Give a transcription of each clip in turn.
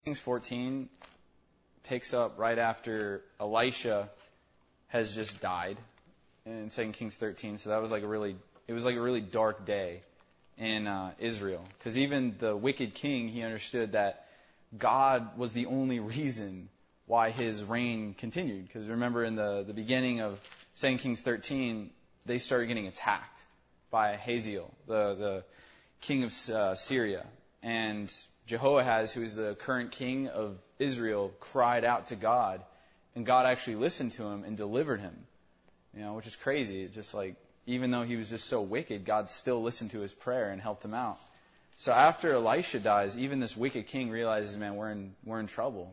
Kings 14 picks up right after Elisha has just died in 2 Kings 13. So that was like a really dark day in Israel. Because even the wicked king, he understood that God was the only reason why his reign continued. Because remember in the beginning of 2 Kings 13, they started getting attacked by Hazael, the king of Syria. And Jehoahaz, who is the current king of Israel, cried out to God, and God actually listened to him and delivered him. Which is crazy. It's just like, even though he was just so wicked, God still listened to his prayer and helped him out. So after Elisha dies, even this wicked king realizes, man, we're in trouble.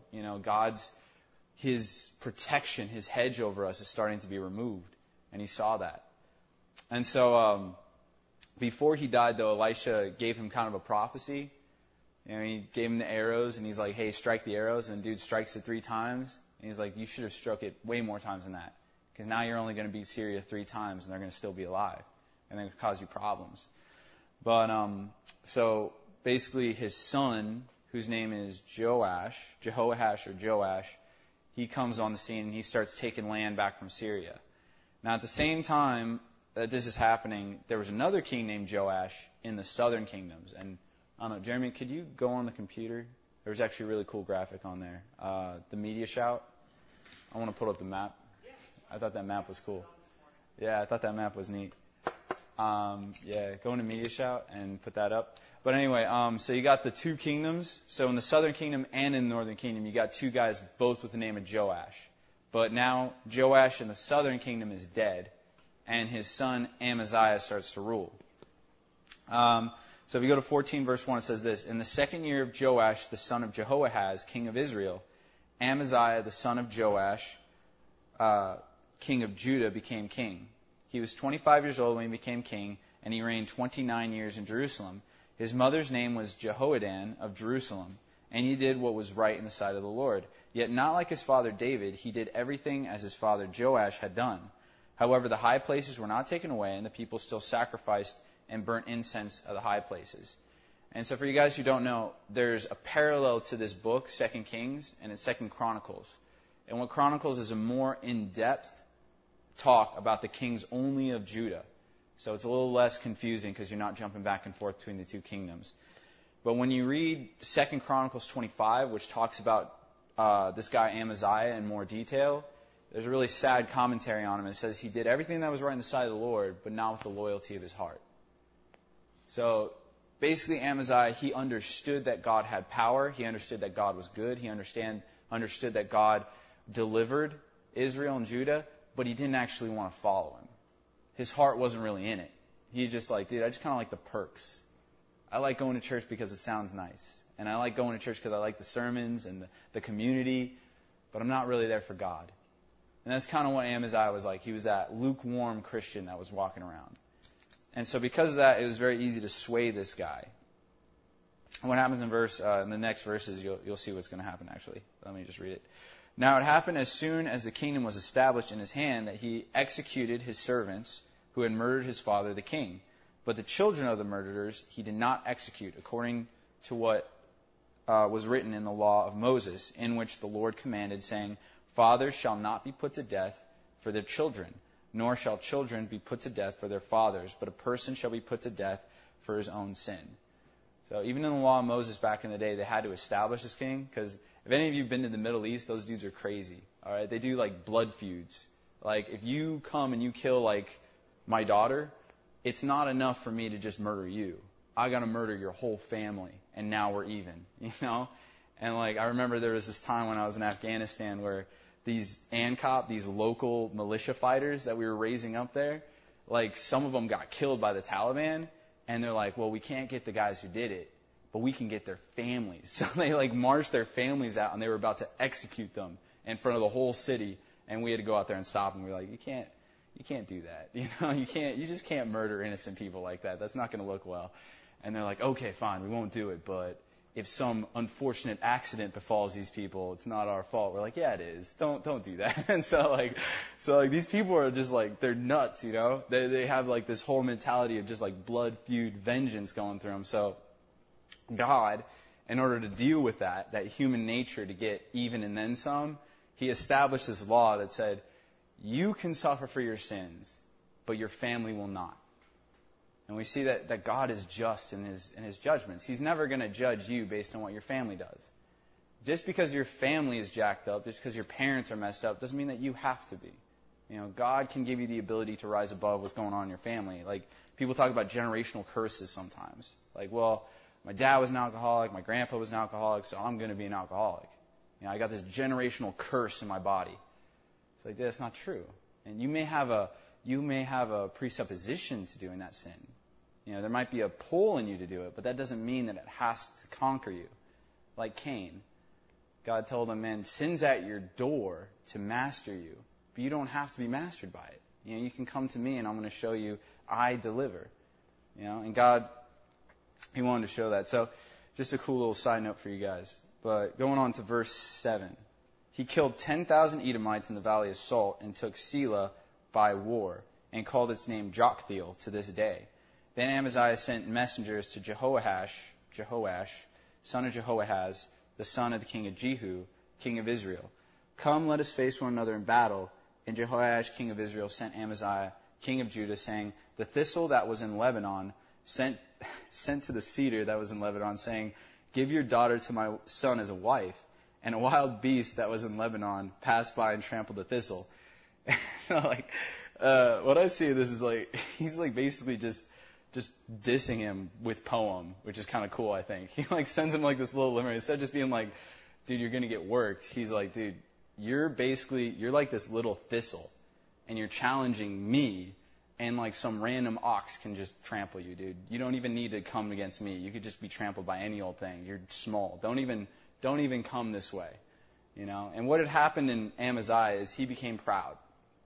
His protection, his hedge over us is starting to be removed. And he saw that. And so before he died, though, Elisha gave him kind of a prophecy. He gave him the arrows, and he's like, hey, strike the arrows. And the dude strikes it 3 times. And he's like, you should have struck it way more times than that. Because now you're only going to beat Syria 3 times, and they're going to still be alive. And they're going to cause you problems. But so basically his son, whose name is Jehoash, he comes on the scene, and he starts taking land back from Syria. Now, at the same time that this is happening, there was another king named Joash in the southern kingdoms. And I don't know, Jeremy, could you go on the computer? There's actually a really cool graphic on there. The media shout. I want to put up the map. I thought that map was cool. Yeah, I thought that map was neat. Go into media shout and put that up. But anyway, so you got the 2 kingdoms. So in the southern kingdom and in the northern kingdom, you got 2 guys both with the name of Joash. But now Joash in the southern kingdom is dead, and his son Amaziah starts to rule. So if you go to 14 verse 1, it says this: In the 2nd year of Joash, the son of Jehoahaz, king of Israel, Amaziah, the son of Joash, king of Judah, became king. He was 25 years old when he became king, and he reigned 29 years in Jerusalem. His mother's name was Jehoaddan of Jerusalem, and he did what was right in the sight of the Lord. Yet not like his father David, he did everything as his father Joash had done. However, the high places were not taken away, and the people still sacrificed and burnt incense at the high places. And so for you guys who don't know, there's a parallel to this book, 2 Kings, and it's 2 Chronicles. And what Chronicles is a more in-depth talk about the kings only of Judah. So it's a little less confusing because you're not jumping back and forth between the 2 kingdoms. But when you read 2 Chronicles 25, which talks about this guy Amaziah in more detail, there's a really sad commentary on him. It says he did everything that was right in the sight of the Lord, but not with the loyalty of his heart. So basically Amaziah, he understood that God had power. He understood that God was good. He understood that God delivered Israel and Judah, but he didn't actually want to follow him. His heart wasn't really in it. He just like, dude, I just kind of like the perks. I like going to church because it sounds nice. And I like going to church because I like the sermons and the community, but I'm not really there for God. And that's kind of what Amaziah was like. He was that lukewarm Christian that was walking around. And so because of that, it was very easy to sway this guy. And what happens in the next verses, you'll see what's going to happen actually. Let me just read it. Now it happened as soon as the kingdom was established in his hand that he executed his servants who had murdered his father the king. But the children of the murderers he did not execute, according to what was written in the law of Moses, in which the Lord commanded, saying, Fathers shall not be put to death for their children, nor shall children be put to death for their fathers, but a person shall be put to death for his own sin. So even in the law of Moses back in the day, they had to establish this king, because if any of you have been to the Middle East, those dudes are crazy. All right, they do like blood feuds. Like if you come and you kill like my daughter, it's not enough for me to just murder you. I got to murder your whole family, and now we're even. And like I remember there was this time when I was in Afghanistan where these ANCOP, these local militia fighters that we were raising up there, like some of them got killed by the Taliban, and they're like, well, we can't get the guys who did it, but we can get their families. So they like marched their families out, and they were about to execute them in front of the whole city, and we had to go out there and stop them. We were like, you can't do that. You just can't murder innocent people like that. That's not going to look well. And they're like, okay, fine, we won't do it, but if some unfortunate accident befalls these people, it's not our fault. We're like, yeah, it is. Don't do that. And so these people are just like, they're nuts, They have like this whole mentality of just like blood feud vengeance going through them. So God, in order to deal with that human nature to get even and then some, he established this law that said, you can suffer for your sins, but your family will not. And we see that God is just in his judgments. He's never going to judge you based on what your family does. Just because your family is jacked up, just because your parents are messed up, doesn't mean that you have to be. God can give you the ability to rise above what's going on in your family. Like, people talk about generational curses sometimes. Like, well, my dad was an alcoholic, my grandpa was an alcoholic, so I'm going to be an alcoholic. I got this generational curse in my body. It's like, that's not true. And you may have a presupposition to doing that sin. There might be a pull in you to do it, but that doesn't mean that it has to conquer you. Like Cain. God told him, man, sin's at your door to master you, but you don't have to be mastered by it. You can come to me and I'm going to show you I deliver. And God, he wanted to show that. So just a cool little side note for you guys. But going on to verse 7. He killed 10,000 Edomites in the valley of Salt and took Selah by war and called its name Joktheel to this day. Then Amaziah sent messengers to Jehoash, son of Jehoahaz, the son of the king of Jehu, king of Israel. Come, let us face one another in battle. And Jehoash, king of Israel, sent Amaziah, king of Judah, saying, the thistle that was in Lebanon sent to the cedar that was in Lebanon, saying, give your daughter to my son as a wife. And a wild beast that was in Lebanon passed by and trampled the thistle. So, what I see of this is, he's, basically just dissing him with poem, which is kind of cool, I think. He, sends him, this little limerick. Instead of just being like, dude, you're going to get worked, he's like, dude, you're like this little thistle, and you're challenging me, and, some random ox can just trample you, dude. You don't even need to come against me. You could just be trampled by any old thing. You're small. Don't even come this way, And what had happened in Amaziah is he became proud.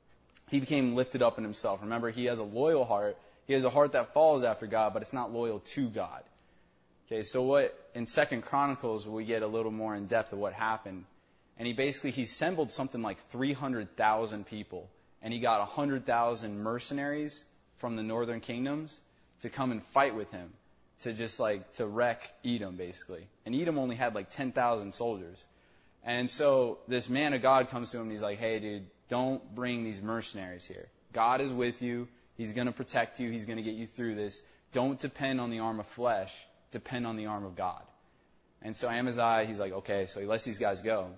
He became lifted up in himself. Remember, he has a loyal heart. He has a heart that follows after God, but it's not loyal to God. Okay, so in 2 Chronicles, we get a little more in depth of what happened. And he assembled something like 300,000 people. And he got 100,000 mercenaries from the northern kingdoms to come and fight with him. To just to wreck Edom, basically. And Edom only had 10,000 soldiers. And so this man of God comes to him and he's like, hey, dude, don't bring these mercenaries here. God is with you. He's going to protect you. He's going to get you through this. Don't depend on the arm of flesh. Depend on the arm of God. And so Amaziah, he's like, okay, so he lets these guys go.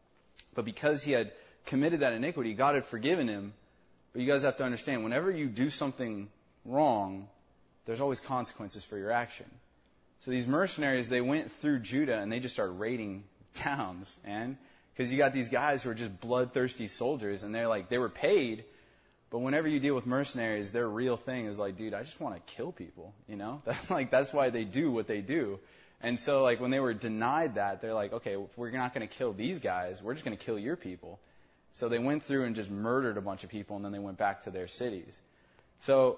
But because he had committed that iniquity, God had forgiven him. But you guys have to understand, whenever you do something wrong, there's always consequences for your action. So these mercenaries, they went through Judah and they just started raiding towns, man. Because you got these guys who are just bloodthirsty soldiers, and they were paid. But whenever you deal with mercenaries, their real thing is dude, I just want to kill people, That's why they do what they do. And so, when they were denied that, they're like, okay, if we're not going to kill these guys, we're just going to kill your people. So they went through and just murdered a bunch of people, and then they went back to their cities. So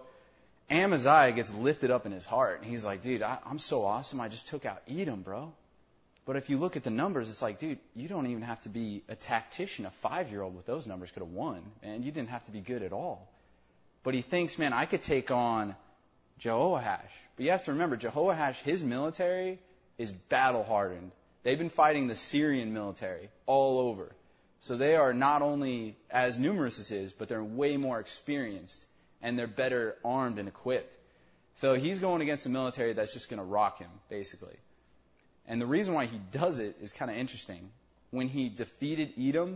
Amaziah gets lifted up in his heart, and he's like, dude, I'm so awesome, I just took out Edom, bro. But if you look at the numbers, it's like, dude, you don't even have to be a tactician. A 5-year-old with those numbers could have won, and you didn't have to be good at all. But he thinks, man, I could take on Jehoash. But you have to remember, Jehoash, his military is battle-hardened. They've been fighting the Syrian military all over. So they are not only as numerous as his, but they're way more experienced, and they're better armed and equipped. So he's going against a military that's just going to rock him, basically. And the reason why he does it is kind of interesting. When he defeated Edom,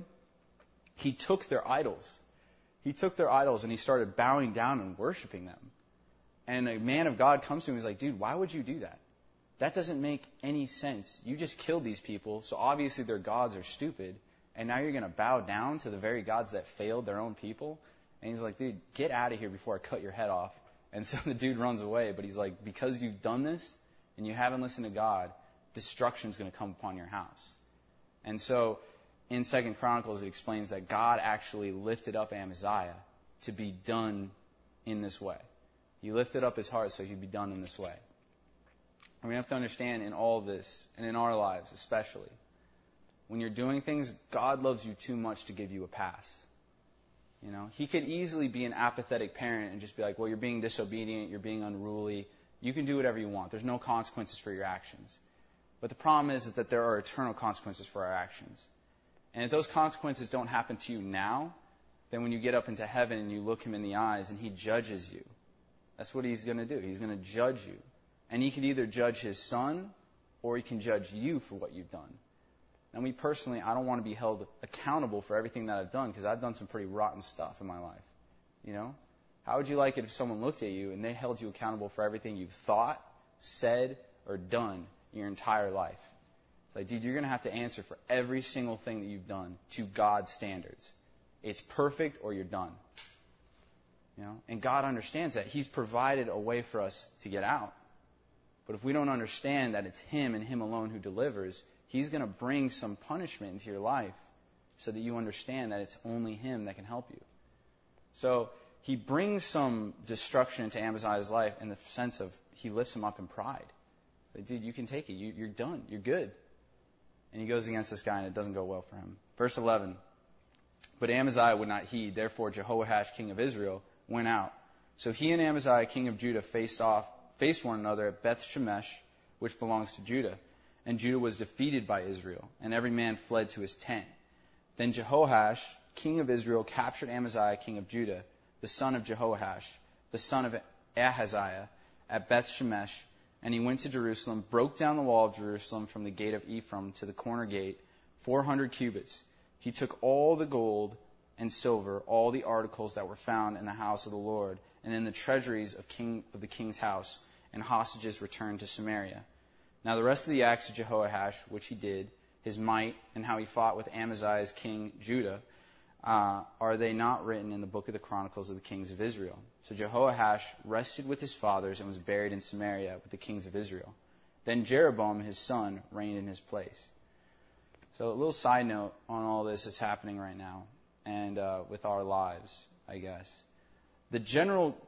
he took their idols. He took their idols and he started bowing down and worshiping them. And a man of God comes to him and he's like, dude, why would you do that? That doesn't make any sense. You just killed these people, so obviously their gods are stupid. And now you're going to bow down to the very gods that failed their own people? And he's like, dude, get out of here before I cut your head off. And so the dude runs away. But he's like, because you've done this and you haven't listened to God, destruction is going to come upon your house. And so in 2 Chronicles, it explains that God actually lifted up Amaziah to be done in this way. He lifted up his heart so he'd be done in this way. And we have to understand in all this, and in our lives especially, when you're doing things, God loves you too much to give you a pass. He could easily be an apathetic parent and just be like, well, you're being disobedient, you're being unruly. You can do whatever you want. There's no consequences for your actions. But the problem is that there are eternal consequences for our actions. And if those consequences don't happen to you now, then when you get up into heaven and you look him in the eyes and he judges you, that's what he's going to do. He's going to judge you. And he can either judge his son or he can judge you for what you've done. And me personally, I don't want to be held accountable for everything that I've done because I've done some pretty rotten stuff in my life. You know? How would you like it if someone looked at you and they held you accountable for everything you've thought, said, or done your entire life? It's like, dude, you're going to have to answer for every single thing that you've done to God's standards. It's perfect or you're done. You know? And God understands that. He's provided a way for us to get out. But if we don't understand that it's Him and Him alone who delivers, He's going to bring some punishment into your life so that you understand that it's only Him that can help you. So He brings some destruction into Amaziah's life in the sense of He lifts him up in pride. Like, dude, you can take it. You're done. You're good. And he goes against this guy, and it doesn't go well for him. Verse 11. But Amaziah would not heed. Therefore, Jehoash, king of Israel, went out. So he and Amaziah, king of Judah, faced one another at Beth Shemesh, which belongs to Judah. And Judah was defeated by Israel, and every man fled to his tent. Then Jehoash, king of Israel, captured Amaziah, king of Judah, the son of Jehoash, the son of Ahaziah, at Beth Shemesh, and he went to Jerusalem, broke down the wall of Jerusalem from the gate of Ephraim to the corner gate, 400 cubits. He took all the gold and silver, all the articles that were found in the house of the Lord, and in the treasuries of the king's house, and hostages returned to Samaria. Now the rest of the acts of Jehoash, which he did, his might, and how he fought with Amaziah's king Judah, are they not written in the book of the Chronicles of the kings of Israel? So Jehoash rested with his fathers and was buried in Samaria with the kings of Israel. Then Jeroboam, his son, reigned in his place. So a little side note on all this that's happening right now, and with our lives, I guess. The general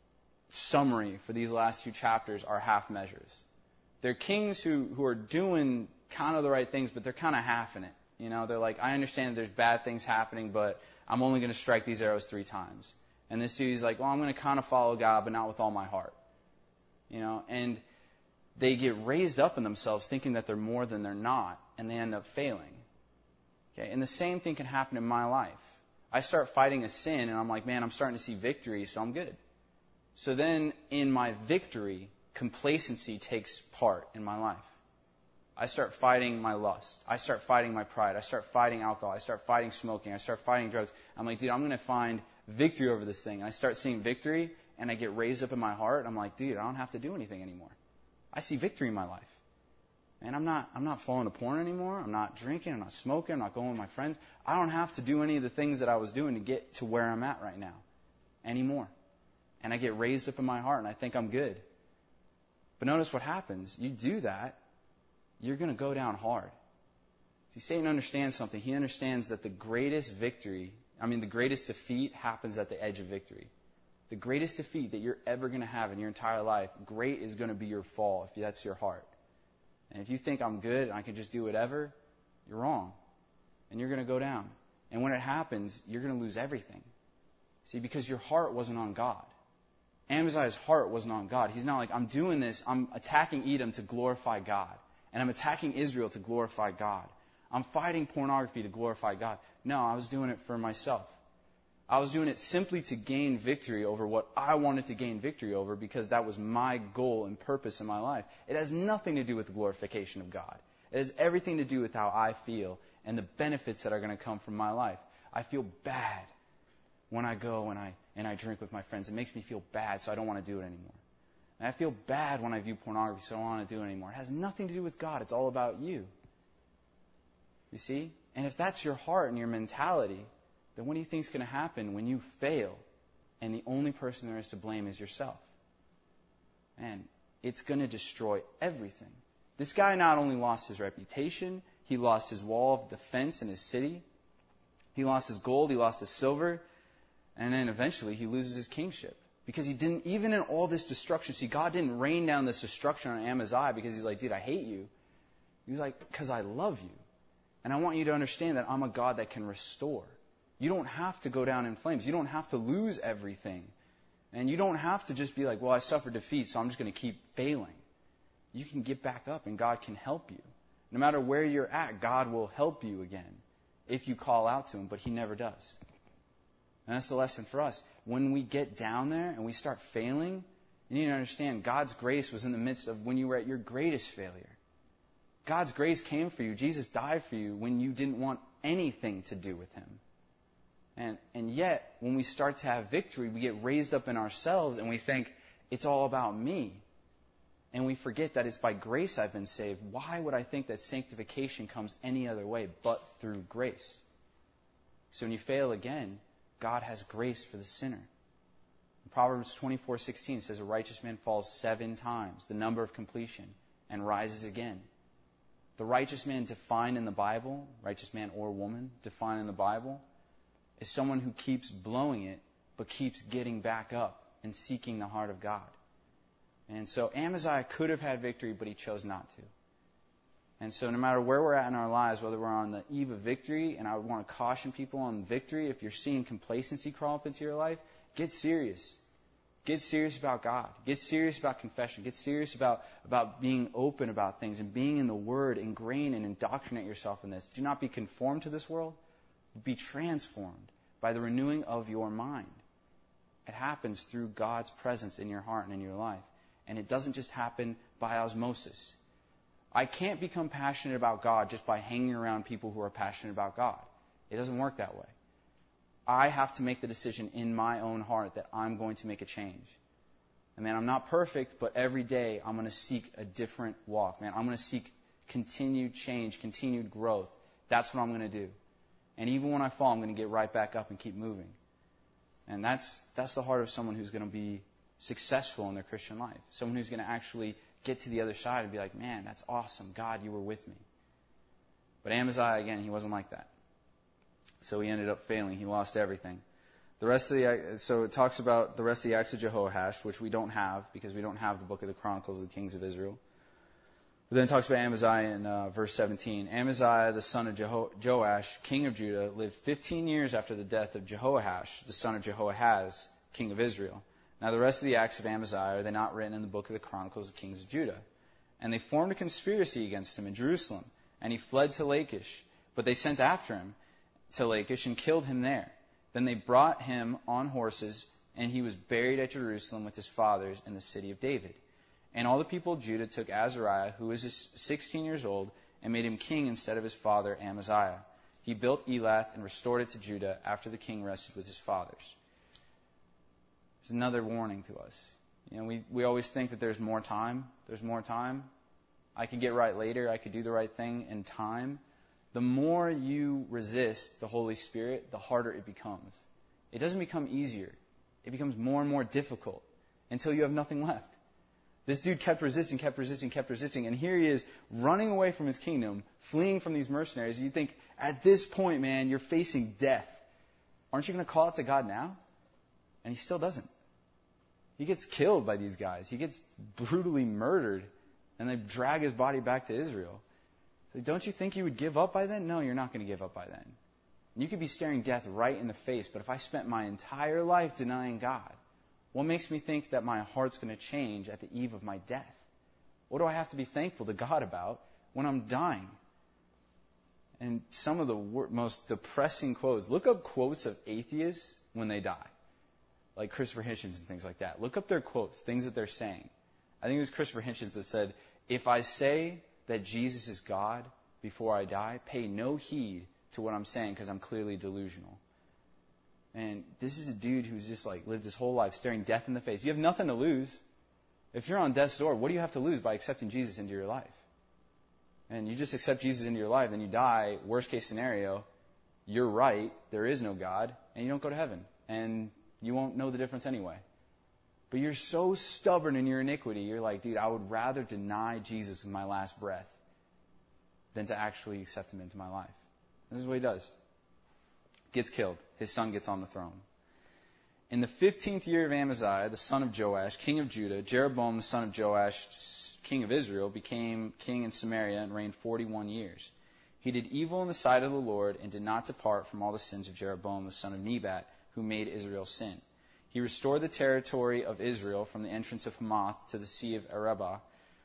summary for these last few chapters are half measures. They're kings who are doing kind of the right things, but they're kind of half in it. You know, they're like, I understand that there's bad things happening, but I'm only going to strike these arrows 3 times. And this dude's like, well, I'm going to kind of follow God, but not with all my heart. You know, and they get raised up in themselves thinking that they're more than they're not, and they end up failing. Okay, and the same thing can happen in my life. I start fighting a sin, and I'm like, man, I'm starting to see victory, so I'm good. So then, in my victory, complacency takes part in my life. I start fighting my lust. I start fighting my pride. I start fighting alcohol. I start fighting smoking. I start fighting drugs. I'm like, dude, I'm going to find victory over this thing. And I start seeing victory, and I get raised up in my heart. I'm like, dude, I don't have to do anything anymore. I see victory in my life. And I'm not falling to porn anymore. I'm not drinking. I'm not smoking. I'm not going with my friends. I don't have to do any of the things that I was doing to get to where I'm at right now anymore. And I get raised up in my heart, and I think I'm good. But notice what happens. You do that, you're going to go down hard. See, Satan understands something. He understands that the greatest defeat happens at the edge of victory. The greatest defeat that you're ever going to have in your entire life, great is going to be your fall if that's your heart. And if you think I'm good and I can just do whatever, you're wrong. And you're going to go down. And when it happens, you're going to lose everything. See, because your heart wasn't on God. Amaziah's heart wasn't on God. He's not like, I'm doing this, I'm attacking Edom to glorify God. And I'm attacking Israel to glorify God. I'm fighting pornography to glorify God. No, I was doing it for myself. I was doing it simply to gain victory over what I wanted to gain victory over because that was my goal and purpose in my life. It has nothing to do with the glorification of God. It has everything to do with how I feel and the benefits that are going to come from my life. I feel bad when I go and I drink with my friends. It makes me feel bad, so I don't want to do it anymore. And I feel bad when I view pornography, so I don't want to do it anymore. It has nothing to do with God. It's all about you. You see? And if that's your heart and your mentality, then what do you think is going to happen when you fail and the only person there is to blame is yourself? Man, it's going to destroy everything. This guy not only lost his reputation, he lost his wall of defense in his city. He lost his gold, he lost his silver, and then eventually he loses his kingship. Because he didn't, even in all this destruction, see, God didn't rain down this destruction on Amaziah because he's like, dude, I hate you. He was like, because I love you. And I want you to understand that I'm a God that can restore. You don't have to go down in flames. You don't have to lose everything. And you don't have to just be like, well, I suffered defeat, so I'm just going to keep failing. you can get back up and God can help you. No matter where you're at, God will help you again if you call out to Him, but He never does. And that's the lesson for us. When we get down there and we start failing, you need to understand God's grace was in the midst of when you were at your greatest failure. God's grace came for you. Jesus died for you when you didn't want anything to do with Him. And yet, when we start to have victory, we get raised up in ourselves and we think, it's all about me. And we forget that it's by grace I've been saved. Why would I think that sanctification comes any other way but through grace? So when you fail again, God has grace for the sinner. Proverbs 24:16 says, a righteous man falls 7 times, the number of completion, and rises again. The righteous man defined in the Bible, righteous man or woman defined in the Bible, is someone who keeps blowing it, but keeps getting back up and seeking the heart of God. And so Amaziah could have had victory, but he chose not to. And so no matter where we're at in our lives, whether we're on the eve of victory, and I would want to caution people on victory, if you're seeing complacency crawl up into your life, get serious. Get serious about God. Get serious about confession. Get serious about being open about things and being in the Word, ingrain and indoctrinate yourself in this. Do not be conformed to this world. Be transformed by the renewing of your mind. It happens through God's presence in your heart and in your life. And it doesn't just happen by osmosis. I can't become passionate about God just by hanging around people who are passionate about God. It doesn't work that way. I have to make the decision in my own heart that I'm going to make a change. And man, I'm not perfect, but every day I'm going to seek a different walk. Man, I'm going to seek continued change, continued growth. That's what I'm going to do. And even when I fall, I'm going to get right back up and keep moving. And that's the heart of someone who's going to be successful in their Christian life. Someone who's going to actually get to the other side and be like, man, that's awesome. God, you were with me. But Amaziah, again, he wasn't like that. So he ended up failing. He lost everything. So it talks about the rest of the acts of Jehoash, which we don't have because we don't have the book of the Chronicles of the Kings of Israel. But then it talks about Amaziah in verse 17. Amaziah, the son of Joash, king of Judah, lived 15 years after the death of Jehoash, the son of Jehoahaz, king of Israel. Now the rest of the acts of Amaziah, are they not written in the book of the Chronicles of Kings of Judah? And they formed a conspiracy against him in Jerusalem, and he fled to Lachish. But they sent after him to Lachish and killed him there. Then they brought him on horses, and he was buried at Jerusalem with his fathers in the city of David. And all the people of Judah took Azariah, who was 16 years old, and made him king instead of his father Amaziah. He built Elath and restored it to Judah after the king rested with his fathers. It's another warning to us. You know, we always think that there's more time. There's more time. I could get right later. I could do the right thing in time. The more you resist the Holy Spirit, the harder it becomes. It doesn't become easier. It becomes more and more difficult until you have nothing left. This dude kept resisting, and here he is running away from his kingdom, fleeing from these mercenaries. You think, at this point, man, you're facing death. Aren't you going to call out to God now? And he still doesn't. He gets killed by these guys. He gets brutally murdered, and they drag his body back to Israel. So don't you think you would give up by then? No, you're not going to give up by then. You could be staring death right in the face, but if I spent my entire life denying God, what makes me think that my heart's going to change at the eve of my death? What do I have to be thankful to God about when I'm dying? And some of the most depressing quotes, look up quotes of atheists when they die, like Christopher Hitchens and things like that. Look up their quotes, things that they're saying. I think it was Christopher Hitchens that said, if I say that Jesus is God before I die, pay no heed to what I'm saying because I'm clearly delusional. And this is a dude who's just like lived his whole life staring death in the face. You have nothing to lose. If you're on death's door, what do you have to lose by accepting Jesus into your life? And you just accept Jesus into your life, then you die, worst case scenario, you're right, there is no God, and you don't go to heaven. And you won't know the difference anyway. But you're so stubborn in your iniquity, you're like, dude, I would rather deny Jesus with my last breath than to actually accept him into my life. This is what he does. Gets killed. His son gets on the throne. In the 15th year of Amaziah, the son of Joash, king of Judah, Jeroboam, the son of Joash, king of Israel, became king in Samaria and reigned 41 years. He did evil in the sight of the Lord and did not depart from all the sins of Jeroboam, the son of Nebat, who made Israel sin. He restored the territory of Israel from the entrance of Hamath to the sea of Arabah,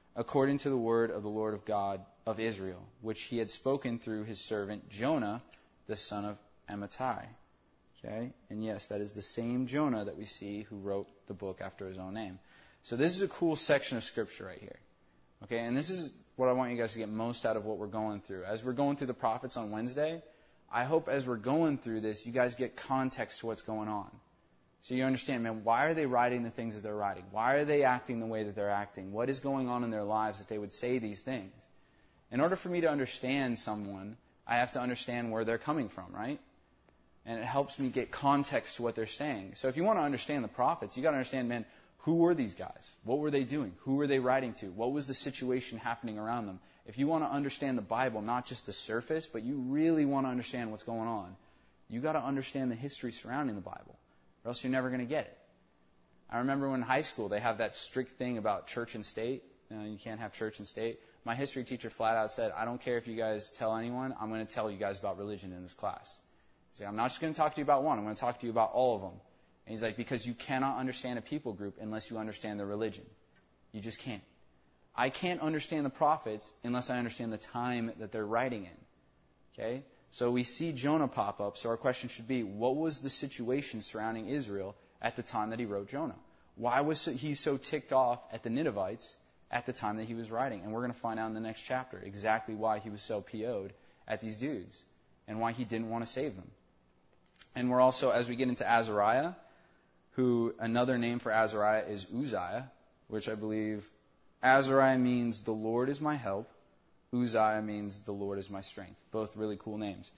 according to the word of the Lord of God of Israel, which he had spoken through his servant Jonah, the son of Amittai. Okay? And yes, that is the same Jonah that we see who wrote the book after his own name. So this is a cool section of Scripture right here. Okay? And this is what I want you guys to get most out of what we're going through. As we're going through the prophets on Wednesday, I hope as we're going through this, you guys get context to what's going on. So you understand, man, why are they writing the things that they're writing? Why are they acting the way that they're acting? What is going on in their lives that they would say these things? In order for me to understand someone, I have to understand where they're coming from, right? And it helps me get context to what they're saying. So if you want to understand the prophets, you got to understand, man, who were these guys? What were they doing? Who were they writing to? What was the situation happening around them? If you want to understand the Bible, not just the surface, but you really want to understand what's going on, you got to understand the history surrounding the Bible, or else you're never going to get it. I remember when in high school they have that strict thing about church and state. You can't have church and state. My history teacher flat out said, I don't care if you guys tell anyone, I'm going to tell you guys about religion in this class. He's like, I'm not just going to talk to you about one, I'm going to talk to you about all of them. And he's like, because you cannot understand a people group unless you understand their religion. You just can't. I can't understand the prophets unless I understand the time that they're writing in. Okay? So we see Jonah pop up, so our question should be, what was the situation surrounding Israel at the time that he wrote Jonah? Why was he so ticked off at the Ninevites at the time that he was writing? And we're going to find out in the next chapter exactly why he was so PO'd at these dudes and why he didn't want to save them. And we're also, as we get into Azariah, who another name for Azariah is Uzziah, which I believe Azariah means the Lord is my help. Uzziah means the Lord is my strength. Both really cool names.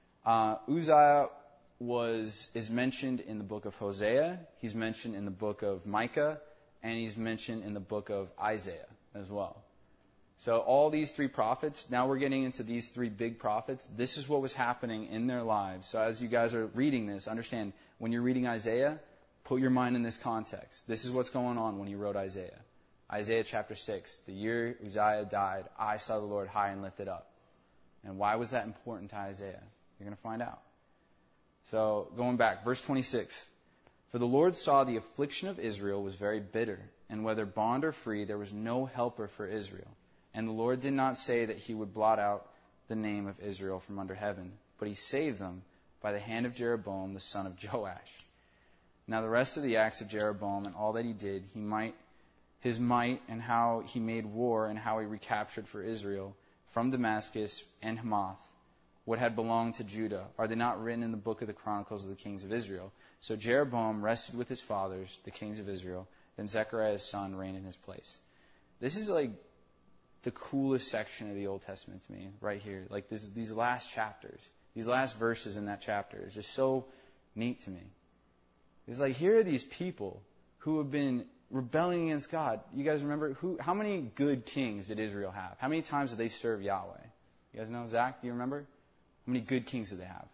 Uzziah is mentioned in the book of Hosea. He's mentioned in the book of Micah. And he's mentioned in the book of Isaiah as well. So all these three prophets, now we're getting into these three big prophets. This is what was happening in their lives. So as you guys are reading this, understand, when you're reading Isaiah, put your mind in this context. This is what's going on when he wrote Isaiah. Isaiah chapter 6, the year Uzziah died, I saw the Lord high and lifted up. And why was that important to Isaiah? You're going to find out. So going back, verse 26. For the Lord saw the affliction of Israel was very bitter, and whether bond or free, there was no helper for Israel. And the Lord did not say that he would blot out the name of Israel from under heaven, but he saved them by the hand of Jeroboam, the son of Joash. Now the rest of the acts of Jeroboam and all that he did, his might and how he made war and how he recaptured for Israel from Damascus and Hamath what had belonged to Judah, are they not written in the book of the Chronicles of the kings of Israel? So Jeroboam rested with his fathers, the kings of Israel. Then Zechariah his son reigned in his place. This is like the coolest section of the Old Testament to me, right here. Like these last chapters, these last verses in that chapter is just so neat to me. It's like, here are these people who have been rebelling against God. You guys remember how many good kings did Israel have? How many times did they serve Yahweh? You guys know, Zach, do you remember? How many good kings did they have?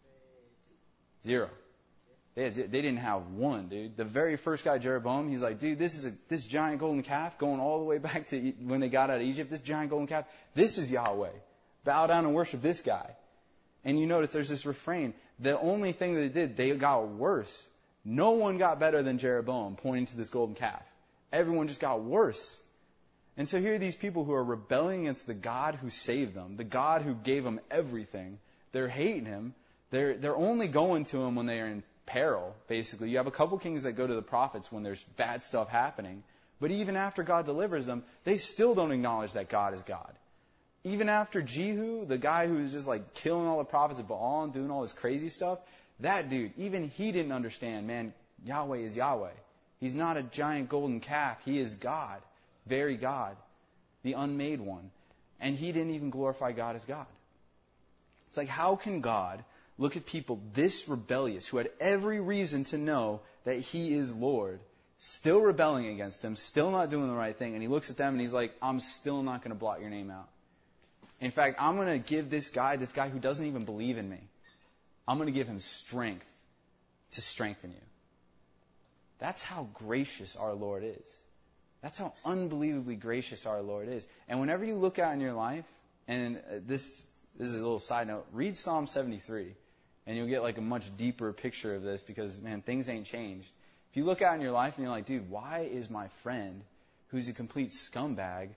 0. They didn't have one, dude. The very first guy, Jeroboam, he's like, dude, this giant golden calf going all the way back to when they got out of Egypt, this giant golden calf, this is Yahweh. Bow down and worship this guy. And you notice there's this refrain. The only thing that they did, they got worse. No one got better than Jeroboam, pointing to this golden calf. Everyone just got worse. And so here are these people who are rebelling against the God who saved them, the God who gave them everything. They're hating him. They're only going to him when they are in peril, basically. You have a couple kings that go to the prophets when there's bad stuff happening. But even after God delivers them, they still don't acknowledge that God is God. Even after Jehu, the guy who's just like killing all the prophets of Baal and doing all this crazy stuff, that dude, even he didn't understand, man, Yahweh is Yahweh. He's not a giant golden calf. He is God, very God, the unmade one. And he didn't even glorify God as God. It's like, how can God look at people this rebellious, who had every reason to know that he is Lord, still rebelling against him, still not doing the right thing, and he looks at them and he's like, I'm still not going to blot your name out. In fact, I'm going to give this guy who doesn't even believe in me, I'm going to give him strength to strengthen you. That's how gracious our Lord is. That's how unbelievably gracious our Lord is. And whenever you look out in your life, and this is a little side note, read Psalm 73, and you'll get like a much deeper picture of this because, man, things ain't changed. If you look out in your life and you're like, dude, why is my friend, who's a complete scumbag,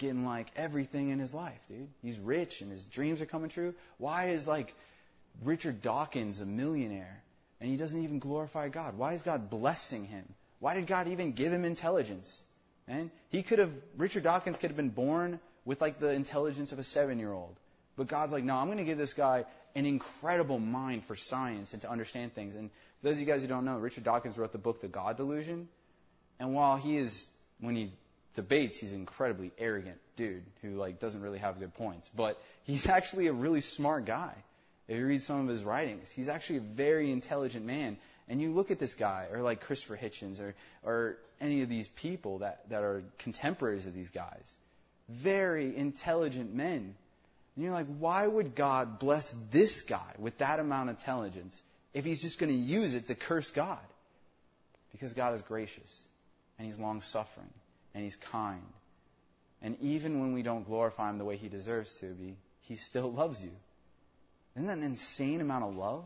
getting like everything in his life, dude. He's rich and his dreams are coming true. Why is like Richard Dawkins a millionaire and he doesn't even glorify God? Why is God blessing him? Why did God even give him intelligence? And Richard Dawkins could have been born with like the intelligence of a 7-year-old. But God's like, no, I'm going to give this guy an incredible mind for science and to understand things. And for those of you guys who don't know, Richard Dawkins wrote the book, The God Delusion. And while when he debates, he's an incredibly arrogant dude who like doesn't really have good points. But he's actually a really smart guy. If you read some of his writings, he's actually a very intelligent man. And you look at this guy, or like Christopher Hitchens, or any of these people that are contemporaries of these guys. Very intelligent men. And you're like, why would God bless this guy with that amount of intelligence if he's just going to use it to curse God? Because God is gracious, and he's long-suffering, and he's kind. And even when we don't glorify him the way he deserves to be, he still loves you. Isn't that an insane amount of love?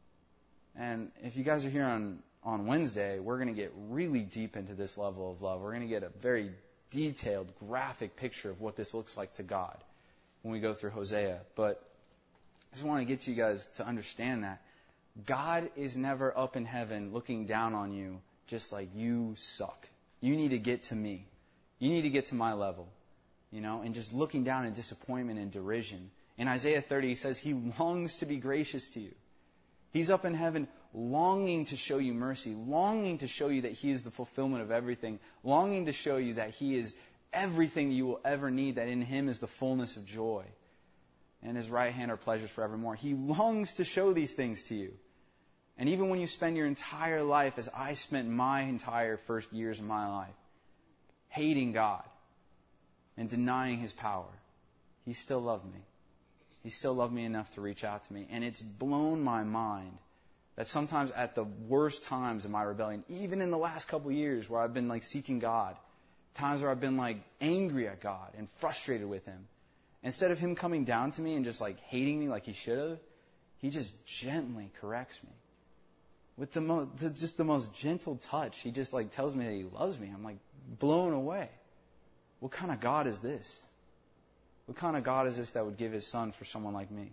And if you guys are here on Wednesday, we're going to get really deep into this level of love. We're going to get a very detailed, graphic picture of what this looks like to God when we go through Hosea. But I just want to get you guys to understand that God is never up in heaven looking down on you just like, you suck. You need to get to me. You need to get to my level. And just looking down in disappointment and derision. In Isaiah 30, he says he longs to be gracious to you. He's up in heaven longing to show you mercy, longing to show you that he is the fulfillment of everything, longing to show you that he is everything you will ever need, that in him is the fullness of joy. And his right hand are pleasures forevermore. He longs to show these things to you. And even when you spend your entire life, as I spent my entire first years of my life, hating God and denying his power, he still loved me. He still loved me enough to reach out to me. And it's blown my mind that sometimes at the worst times of my rebellion, even in the last couple of years where I've been like seeking God, times where I've been like angry at God and frustrated with him, instead of him coming down to me and just like hating me like he should have, he just gently corrects me. With just the most gentle touch, he just like tells me that he loves me. I'm like blown away. What kind of God is this? What kind of God is this that would give his son for someone like me?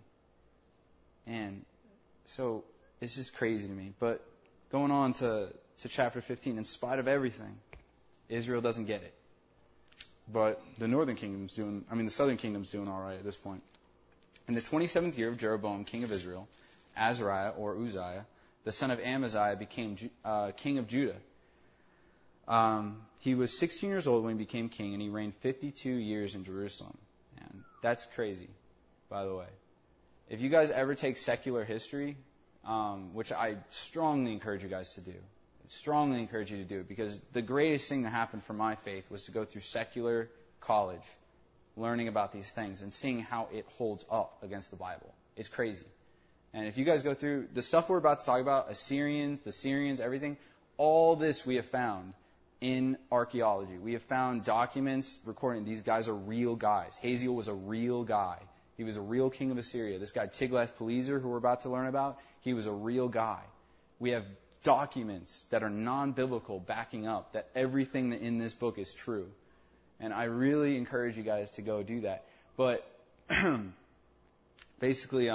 And so it's just crazy to me. But going on to chapter 15, in spite of everything, Israel doesn't get it. But the southern kingdom's doing all right at this point. In the 27th year of Jeroboam, king of Israel, Azariah, or Uzziah, the son of Amaziah, became king of Judah. He was 16 years old when he became king, and he reigned 52 years in Jerusalem. And that's crazy, by the way. If you guys ever take secular history, which I strongly encourage you guys to do, strongly encourage you to do it, because the greatest thing that happened for my faith was to go through secular college, learning about these things and seeing how it holds up against the Bible. It's crazy. And if you guys go through the stuff we're about to talk about, Assyrians, the Syrians, everything, all this we have found in archaeology. We have found documents recording these guys are real guys. Hazael was a real guy. He was a real king of Assyria. This guy Tiglath-Pileser, who we're about to learn about, he was a real guy. We have documents that are non-biblical backing up that everything that in this book is true. And I really encourage you guys to go do that. But basically,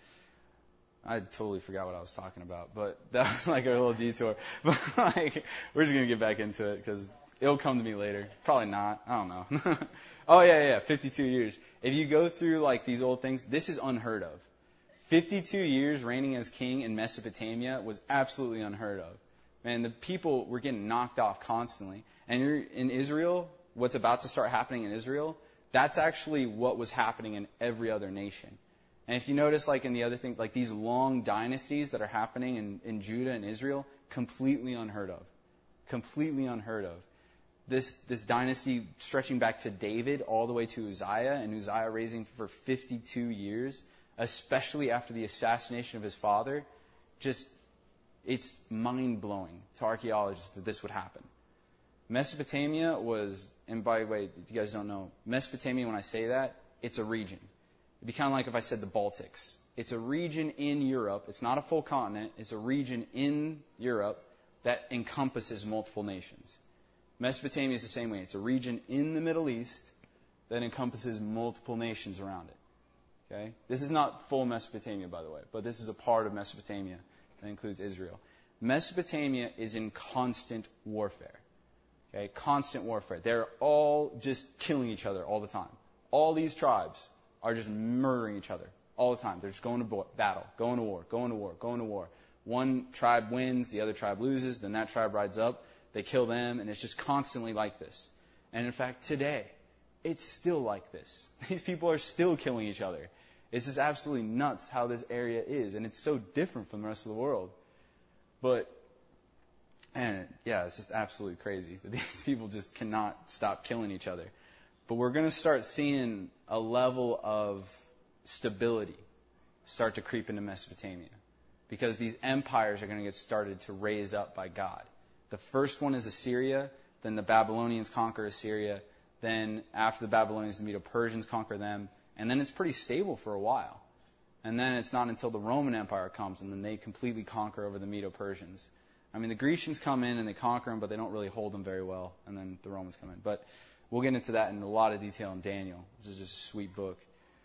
I totally forgot what I was talking about, but that was like a little detour. But like, we're just going to get back into it because it'll come to me later. Probably not. I don't know. Oh, yeah, 52 years. If you go through like these old things, this is unheard of. 52 years reigning as king in Mesopotamia was absolutely unheard of. Man, the people were getting knocked off constantly. And in Israel, what's about to start happening in Israel, that's actually what was happening in every other nation. And if you notice, like in the other thing, like these long dynasties that are happening in Judah and Israel, completely unheard of. Completely unheard of. This dynasty stretching back to David all the way to Uzziah, and Uzziah reigning for 52 years, especially after the assassination of his father, it's mind-blowing to archaeologists that this would happen. Mesopotamia was, and by the way, if you guys don't know, Mesopotamia, when I say that, it's a region. It'd be kind of like if I said the Baltics. It's a region in Europe. It's not a full continent. It's a region in Europe that encompasses multiple nations. Mesopotamia is the same way. It's a region in the Middle East that encompasses multiple nations around it. Okay? This is not full Mesopotamia, by the way, but this is a part of Mesopotamia that includes Israel. Mesopotamia is in constant warfare. Okay? Constant warfare. They're all just killing each other all the time. All these tribes are just murdering each other all the time. They're just going to battle, going to war, going to war, going to war. One tribe wins, the other tribe loses, then that tribe rides up, they kill them, and it's just constantly like this. And in fact, today, it's still like this. These people are still killing each other. It's just absolutely nuts how this area is, and it's so different from the rest of the world. But, and yeah, it's just absolutely crazy that these people just cannot stop killing each other. But we're going to start seeing a level of stability start to creep into Mesopotamia, because these empires are going to get started to raise up by God. The first one is Assyria, then the Babylonians conquer Assyria, then after the Babylonians, the Medo-Persians conquer them, and then it's pretty stable for a while. And then it's not until the Roman Empire comes, and then they completely conquer over the Medo-Persians. I mean, the Grecians come in and they conquer them, but they don't really hold them very well, and then the Romans come in. But we'll get into that in a lot of detail in Daniel, which is just a sweet book.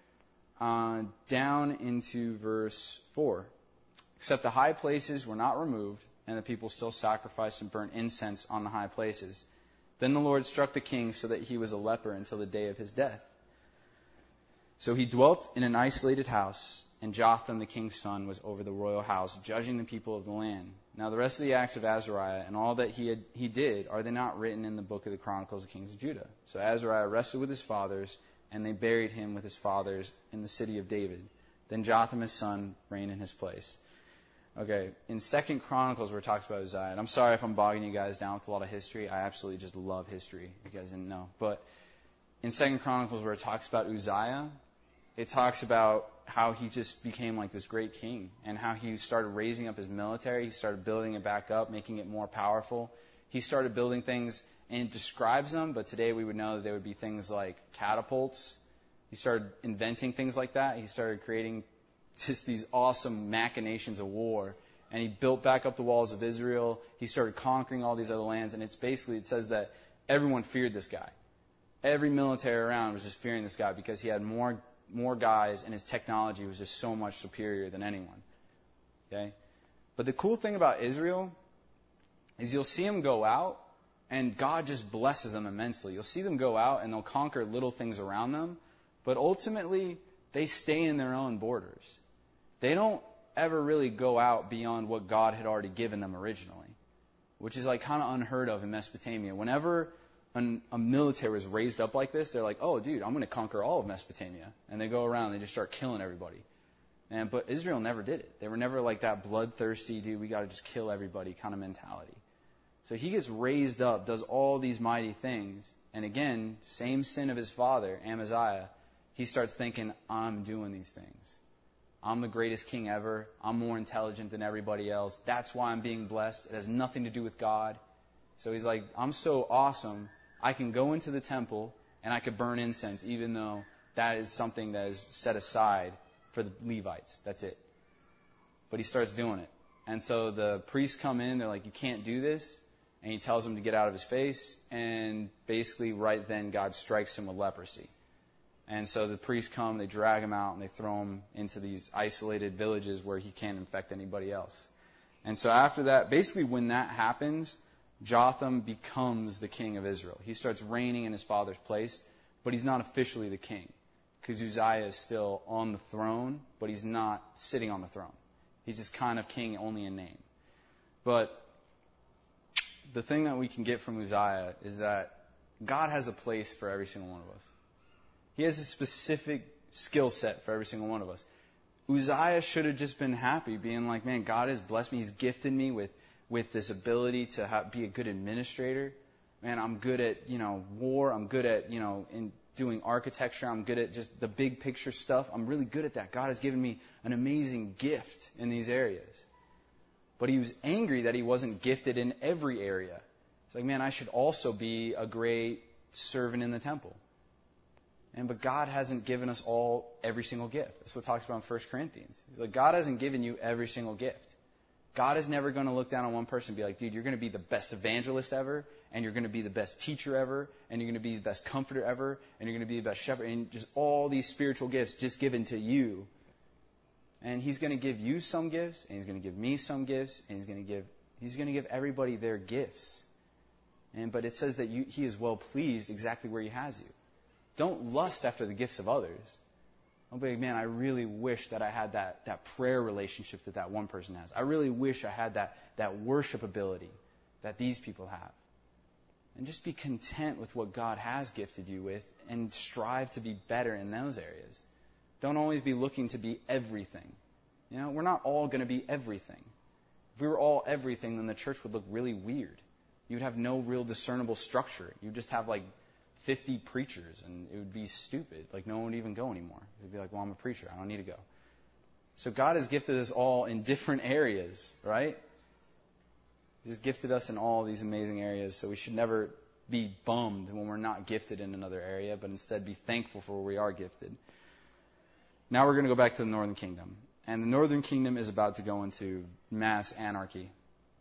Down into verse 4. Except the high places were not removed, and the people still sacrificed and burnt incense on the high places. Then the Lord struck the king so that he was a leper until the day of his death. So he dwelt in an isolated house, and Jotham the king's son was over the royal house, judging the people of the land. Now the rest of the acts of Azariah and all that he did, are they not written in the book of the Chronicles of Kings of Judah? So Azariah rested with his fathers, and they buried him with his fathers in the city of David. Then Jotham his son reigned in his place. Okay, in 2 Chronicles where it talks about Uzziah, and I'm sorry if I'm bogging you guys down with a lot of history. I absolutely just love history, if you guys didn't know. But in 2 Chronicles where it talks about Uzziah, it talks about how he just became like this great king, and how he started raising up his military. He started building it back up, making it more powerful. He started building things, and it describes them, but today we would know that there would be things like catapults. He started inventing things like that. He started creating just these awesome machinations of war. And he built back up the walls of Israel. He started conquering all these other lands. And it's basically, it says that everyone feared this guy. Every military around was just fearing this guy because he had more guys, and his technology was just so much superior than anyone. Okay? But the cool thing about Israel is you'll see them go out, and God just blesses them immensely. You'll see them go out, and they'll conquer little things around them. But ultimately, they stay in their own borders. They don't ever really go out beyond what God had already given them originally, which is like kind of unheard of in Mesopotamia. Whenever a military was raised up like this, they're like, oh, dude, I'm going to conquer all of Mesopotamia. And they go around and they just start killing everybody. But Israel never did it. They were never like that bloodthirsty, dude, we got to just kill everybody kind of mentality. So he gets raised up, does all these mighty things. And again, same sin of his father, Amaziah. He starts thinking, I'm doing these things. I'm the greatest king ever. I'm more intelligent than everybody else. That's why I'm being blessed. It has nothing to do with God. So he's like, I'm so awesome. I can go into the temple and I could burn incense, even though that is something that is set aside for the Levites. That's it. But he starts doing it. And so the priests come in. They're like, you can't do this. And he tells them to get out of his face. And basically right then God strikes him with leprosy. And so the priests come, they drag him out, and they throw him into these isolated villages where he can't infect anybody else. And so after that, basically when that happens, Jotham becomes the king of Israel. He starts reigning in his father's place, but he's not officially the king, because Uzziah is still on the throne, but he's not sitting on the throne. He's just kind of king only in name. But the thing that we can get from Uzziah is that God has a place for every single one of us. He has a specific skill set for every single one of us. Uzziah should have just been happy, being like, man, God has blessed me. He's gifted me with this ability to be a good administrator. Man, I'm good at, war. I'm good at, in doing architecture. I'm good at just the big picture stuff. I'm really good at that. God has given me an amazing gift in these areas. But he was angry that he wasn't gifted in every area. It's like, man, I should also be a great servant in the temple. But God hasn't given us all every single gift. That's what it talks about in 1 Corinthians. He's like, God hasn't given you every single gift. God is never going to look down on one person and be like, dude, you're going to be the best evangelist ever, and you're going to be the best teacher ever, and you're going to be the best comforter ever, and you're going to be the best shepherd, and just all these spiritual gifts just given to you. And He's going to give you some gifts, and He's going to give me some gifts, and He's going to give everybody their gifts. But it says that He is well pleased exactly where He has you. Don't lust after the gifts of others. Don't be like, man, I really wish that I had that prayer relationship that one person has. I really wish I had that worship ability that these people have. And just be content with what God has gifted you with and strive to be better in those areas. Don't always be looking to be everything. We're not all going to be everything. If we were all everything, then the church would look really weird. You would have no real discernible structure. You would just have 50 preachers, and it would be stupid. No one would even go anymore. They'd be like, well, I'm a preacher. I don't need to go. So God has gifted us all in different areas, right? He's gifted us in all these amazing areas, so we should never be bummed when we're not gifted in another area, but instead be thankful for where we are gifted. Now we're going to go back to the northern kingdom. And the northern kingdom is about to go into mass anarchy.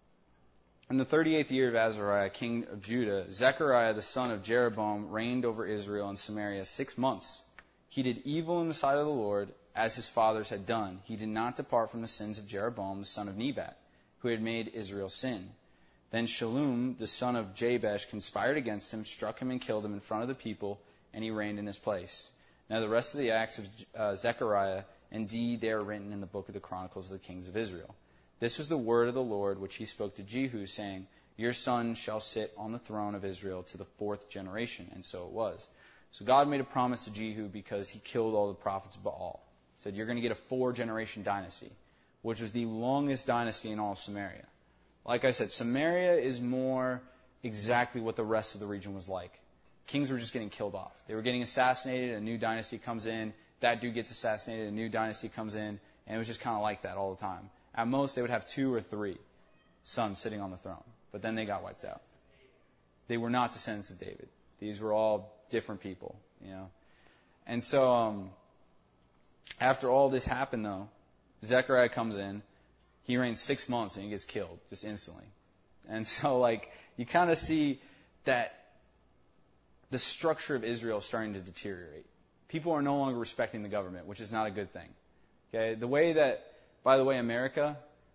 In the 38th year of Azariah, king of Judah, Zechariah the son of Jeroboam reigned over Israel and Samaria 6 months. He did evil in the sight of the Lord, as his fathers had done. He did not depart from the sins of Jeroboam the son of Nebat, who had made Israel sin. Then Shallum the son of Jabesh conspired against him, struck him and killed him in front of the people, and he reigned in his place. Now the rest of the acts of Zechariah, indeed they are written in the book of the Chronicles of the kings of Israel. This was the word of the Lord which He spoke to Jehu, saying, your son shall sit on the throne of Israel to the 4th generation. And so it was. So God made a promise to Jehu because he killed all the prophets of Baal. He said, you're going to get a 4-generation dynasty, which was the longest dynasty in all of Samaria. Like I said, Samaria is more exactly what the rest of the region was like. Kings were just getting killed off. They were getting assassinated, a new dynasty comes in, that dude gets assassinated, a new dynasty comes in, and it was just kind of like that all the time. At most, they would have 2 or 3 sons sitting on the throne, but then they got wiped out. They were not descendants of David. These were all different people, And so, after all this happened, though, Zechariah comes in. He reigns 6 months, and he gets killed just instantly. And so, you kind of see that the structure of Israel is starting to deteriorate. People are no longer respecting the government, which is not a good thing. Okay, the way that, by the way, America,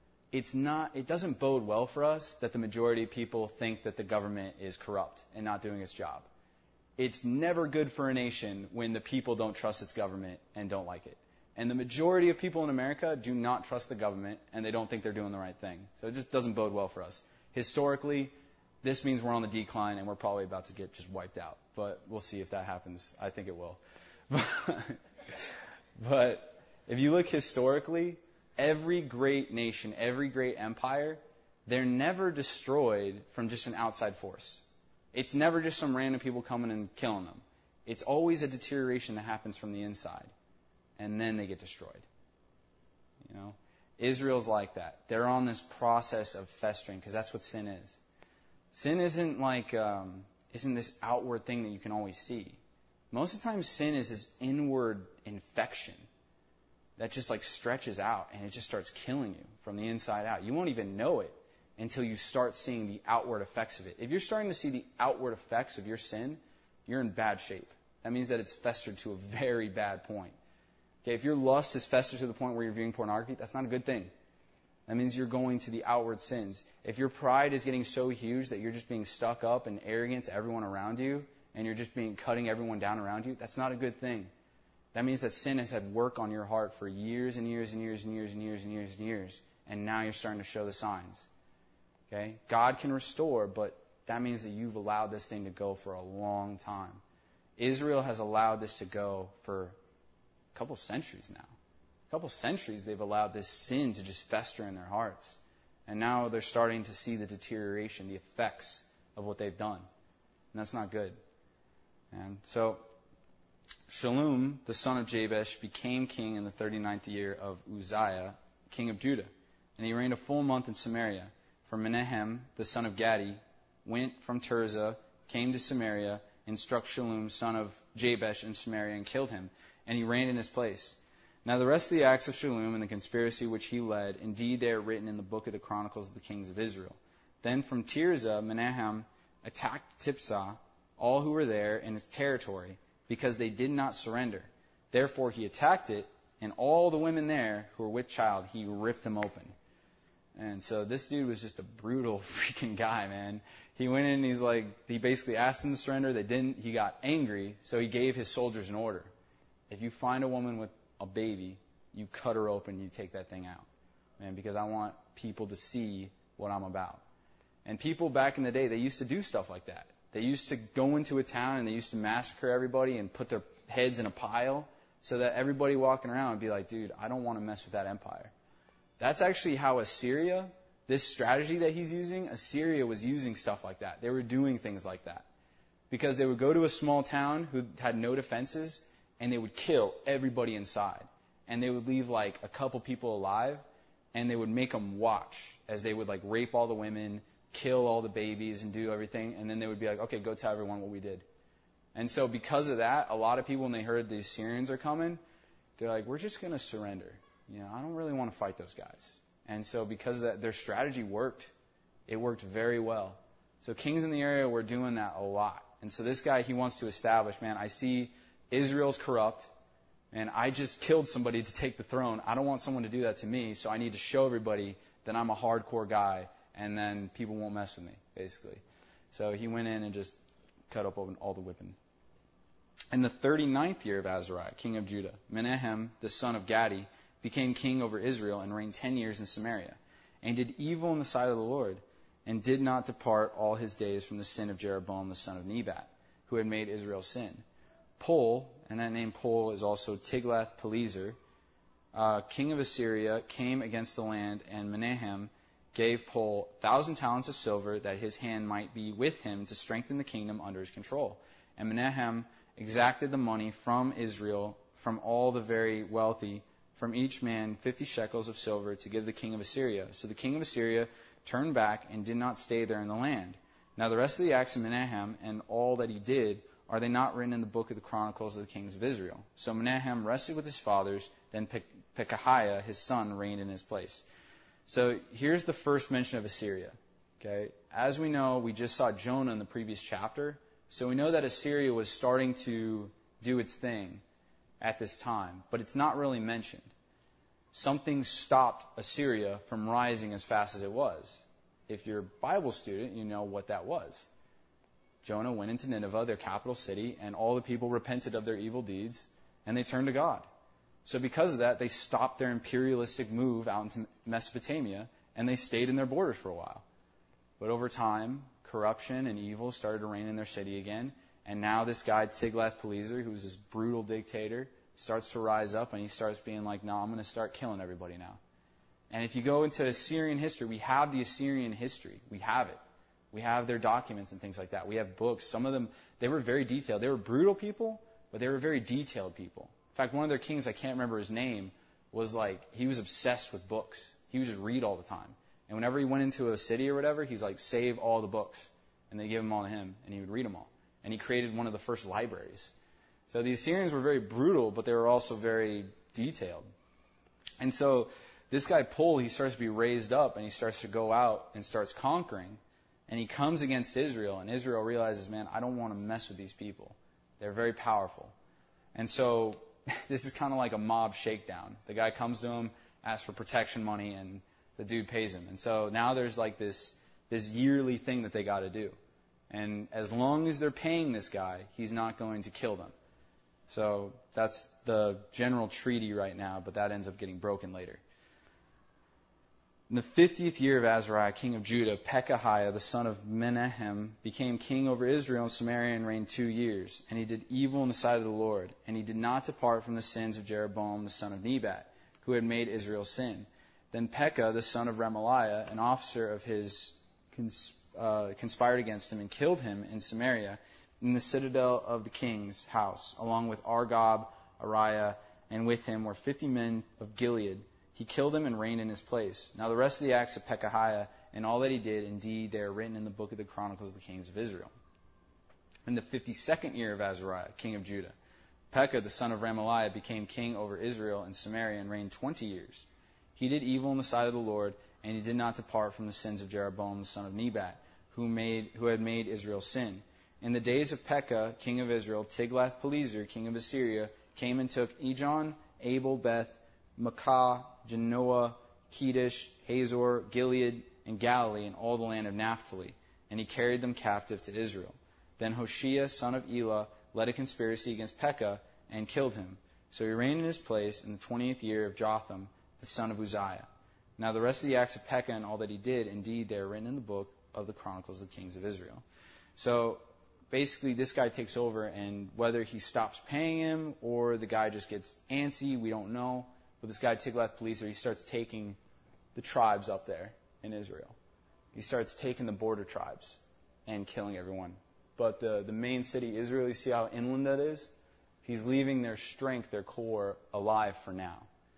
it doesn't bode well for us that the majority of people think that the government is corrupt and not doing its job. It's never good for a nation when the people don't trust its government and don't like it. And the majority of people in America do not trust the government, and they don't think they're doing the right thing. So it just doesn't bode well for us. Historically, this means we're on the decline, and we're probably about to get just wiped out. But we'll see if that happens. I think it will. But if you look historically, every great nation, every great empire, they're never destroyed from just an outside force. It's never just some random people coming and killing them. It's always a deterioration that happens from the inside. And then they get destroyed. Israel's like that. They're on this process of festering because that's what sin is. Sin isn't isn't this outward thing that you can always see. Most of the time, sin is this inward infection that just stretches out and it just starts killing you from the inside out. You won't even know it until you start seeing the outward effects of it. If you're starting to see the outward effects of your sin, you're in bad shape. That means that it's festered to a very bad point. Okay, if your lust is festered to the point where you're viewing pornography, that's not a good thing. That means you're going to the outward sins. If your pride is getting so huge that you're just being stuck up and arrogant to everyone around you, and you're just cutting everyone down around you, that's not a good thing. That means that sin has had work on your heart for years and years and years and years and years and years and years, and now you're starting to show the signs. Okay? God can restore, but that means that you've allowed this thing to go for a long time. Israel has allowed this to go for a couple centuries now. A couple centuries they've allowed this sin to just fester in their hearts. And now they're starting to see the deterioration, the effects of what they've done. And that's not good. And so Shallum, the son of Jabesh, became king in the 39th year of Uzziah, king of Judah. And he reigned a full month in Samaria. For Menahem, the son of Gadi, went from Tirzah, came to Samaria, and struck Shallum, son of Jabesh, in Samaria, and killed him. And he reigned in his place. Now the rest of the acts of Shallum and the conspiracy which he led, indeed they are written in the book of the Chronicles of the kings of Israel. Then from Tirzah, Menahem attacked Tipsah, all who were there in its territory, because they did not surrender. Therefore he attacked it, and all the women there who were with child, he ripped them open. And so this dude was just a brutal freaking guy, man. He went in and he basically asked them to surrender. They didn't. He got angry, so he gave his soldiers an order. If you find a woman with a baby, you cut her open, you take that thing out. Man, because I want people to see what I'm about. And people back in the day, they used to do stuff like that. They used to go into a town and they used to massacre everybody and put their heads in a pile so that everybody walking around would be like, dude, I don't want to mess with that empire. That's actually how Assyria, this strategy that he's using, Assyria was using stuff like that. They were doing things like that. Because they would go to a small town who had no defenses and they would kill everybody inside. And they would leave like a couple people alive and they would make them watch as they would like rape all the women, kill all the babies and do everything, and then they would be like, okay, go tell everyone what we did. And so because of that, a lot of people, when they heard the Assyrians are coming, they're like, we're just going to surrender. I don't really want to fight those guys. And so because of that, their strategy worked. It worked very well. So kings in the area were doing that a lot. And so this guy, he wants to establish, man, I see Israel's corrupt, and I just killed somebody to take the throne. I don't want someone to do that to me, so I need to show everybody that I'm a hardcore guy, and then people won't mess with me, basically. So he went in and just cut up all the women. In the 39th year of Azariah, king of Judah, Menahem, the son of Gadi, became king over Israel and reigned 10 years in Samaria, and did evil in the sight of the Lord, and did not depart all his days from the sin of Jeroboam the son of Nebat, who had made Israel sin. Pul, and that name Pul is also Tiglath-Pileser, king of Assyria, came against the land, and Menahem gave Pul 1,000 talents of silver, that his hand might be with him to strengthen the kingdom under his control. And Menahem exacted the money from Israel, from all the very wealthy, from each man 50 shekels of silver, to give the king of Assyria. So the king of Assyria turned back and did not stay there in the land. Now the rest of the acts of Menahem and all that he did, are they not written in the book of the Chronicles of the kings of Israel? So Menahem rested with his fathers, then Pekahiah his son reigned in his place. So here's the first mention of Assyria. Okay, as we know, we just saw Jonah in the previous chapter, so we know that Assyria was starting to do its thing at this time, but it's not really mentioned. Something stopped Assyria from rising as fast as it was. If you're a Bible student, you know what that was. Jonah went into Nineveh, their capital city, and all the people repented of their evil deeds, and they turned to God. So because of that, they stopped their imperialistic move out into Mesopotamia, and they stayed in their borders for a while. But over time, corruption and evil started to reign in their city again, and now this guy, Tiglath-Pileser, who's this brutal dictator, starts to rise up, and he starts being like, no, I'm going to start killing everybody now. And if you go into Assyrian history, we have the Assyrian history. We have it. We have their documents and things like that. We have books. Some of them, they were very detailed. They were brutal people, but they were very detailed people. In fact, one of their kings, I can't remember his name, was like, he was obsessed with books. He would just read all the time. And whenever he went into a city or whatever, he's like, save all the books. And they give them all to him, and he would read them all. And he created one of the first libraries. So the Assyrians were very brutal, but they were also very detailed. And so this guy Pul, he starts to be raised up, and he starts to go out and starts conquering. And he comes against Israel, and Israel realizes, man, I don't want to mess with these people. They're very powerful. And so this is kind of like a mob shakedown. The guy comes to him, asks for protection money, and the dude pays him. And so now there's like this yearly thing that they got to do. And as long as they're paying this guy, he's not going to kill them. So that's the general treaty right now, but that ends up getting broken later. In the 50th year of Azariah, king of Judah, Pekahiah, the son of Menahem, became king over Israel and Samaria and reigned 2 years. And he did evil in the sight of the Lord. And he did not depart from the sins of Jeroboam, the son of Nebat, who had made Israel sin. Then Pekah, the son of Remaliah, an officer of his, conspired against him and killed him in Samaria, in the citadel of the king's house, along with Argob, Ariah, and with him were 50 men of Gilead. He killed him and reigned in his place. Now the rest of the acts of Pekahiah and all that he did, indeed, they are written in the book of the Chronicles of the kings of Israel. In the 52nd year of Azariah, king of Judah, Pekah, the son of Remaliah, became king over Israel and Samaria and reigned 20 years. He did evil in the sight of the Lord, and he did not depart from the sins of Jeroboam, the son of Nebat, who had made Israel sin. In the days of Pekah, king of Israel, Tiglath-Pileser, king of Assyria, came and took Ijon, Abel, Beth, Makkah, Genoa, Kedesh, Hazor, Gilead, and Galilee, and all the land of Naphtali, and he carried them captive to Israel. Then Hoshea, son of Elah, led a conspiracy against Pekah and killed him. So he reigned in his place in the 20th year of Jotham, the son of Uzziah. Now the rest of the acts of Pekah and all that he did, indeed, they are written in the book of the Chronicles of the Kings of Israel. So basically, this guy takes over, and whether he stops paying him or the guy just gets antsy, we don't know. But this guy, Tiglath-Pileser, he starts taking the tribes up there in Israel. He starts taking the border tribes and killing everyone. But the main city, Israel, you see how inland that is? He's leaving their strength, their core, alive for now.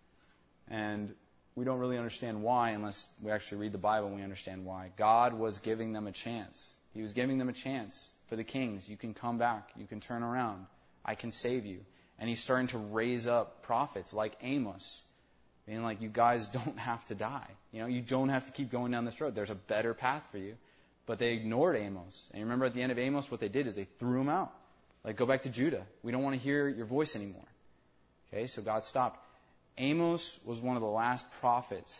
And we don't really understand why unless we actually read the Bible and we understand why. God was giving them a chance. He was giving them a chance for the kings. You can come back. You can turn around. I can save you. And he's starting to raise up prophets like Amos. Being like, you guys don't have to die. You don't have to keep going down this road. There's a better path for you. But they ignored Amos. And you remember at the end of Amos, what they did is they threw him out. Like, go back to Judah. We don't want to hear your voice anymore. Okay, so God stopped. Amos was one of the last prophets